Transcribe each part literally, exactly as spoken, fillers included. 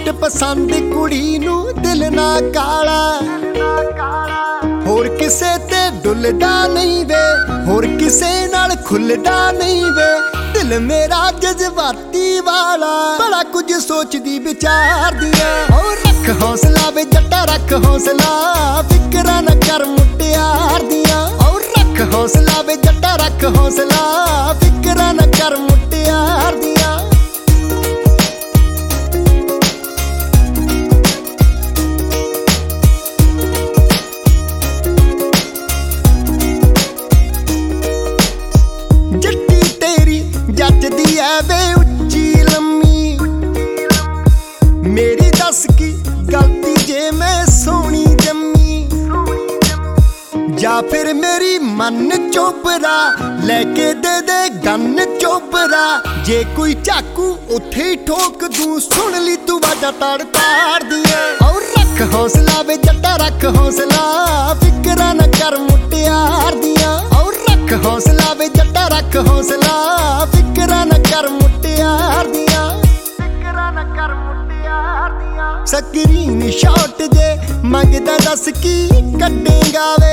Suit पसंद कुड़ी नू दिल ना काला, होर किसे ते डुलदा नहीं वे, होर किसे नाल खुलदा नहीं वे। दिल मेरा जज्बाती वाला बड़ा कुछ सोचदी विचार दिया। और रख हौसला वे जट्टा रख हौसला, फिकरा न कर मुटियार दिया। और रख हौसला वे जट्टा रख हौसला, फिकरा न कर मुटियार दिया। जट्टी तेरी जचदी है वे उच्ची लम्मी, मेरी दस की गलती जे मैं सोनी जम्मी। या फिर मेरी मन चोपरा लेके दे दे गन चोपरा, जे कोई चाकू उथे ही ठोक दूं, सुन ली तू वाजा ताड़ ताड़ दिए। और रख हौसला वे जट्टा रख हौसला, फिकरा न कर मुटियार दिया। और रख हौसला वे जट्टा रख हौसला, फिकरा न कर मुटियार दिया। फिकरा न कर मुटियार दिया। स्क्रीन शॉट जे मंगदा दस की कड्डेगा वे,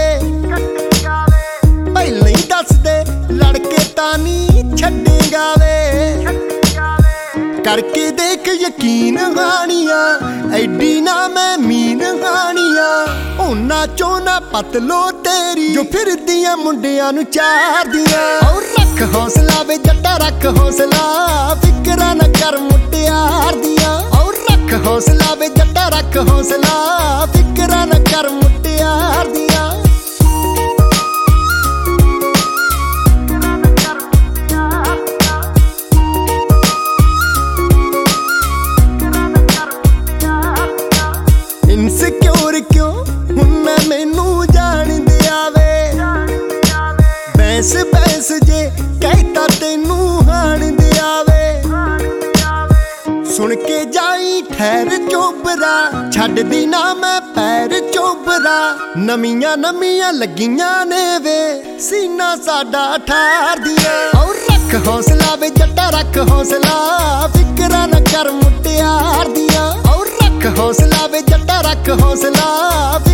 पहले ही दस दे लड़के तानी छड्डेगा वे। करके देख यकीन हानिया, एडी ना मैं मीन हानिया। उन्ना चोना पतलो तेरी जो फिर दिया मुंडिया नू चार दिया। और रख हौसला वे जट्टा रख हौसला, फिकरा न कर मुटियार दिया। और रख हौसला वे जट्टा रख हौसला, फिकरा न कर मुटियार दिया। इनसिक्योर क्यों हुन्ना मैनू जान दिया वे, बैंस बैंस जे कहता तेनू हान दिया वे। सुन के जाई ठहर चोपरा, छड्ड दी ना मैं पैर चोपरा। नमियां नमियां लगियां ने वे, सीना साडा ठार दिया। और रख हौसला वे जट्टा रख हौसला, फिकरा न कर मुटियार दिया। और रख हौसला वे जट्टा रख हौसला।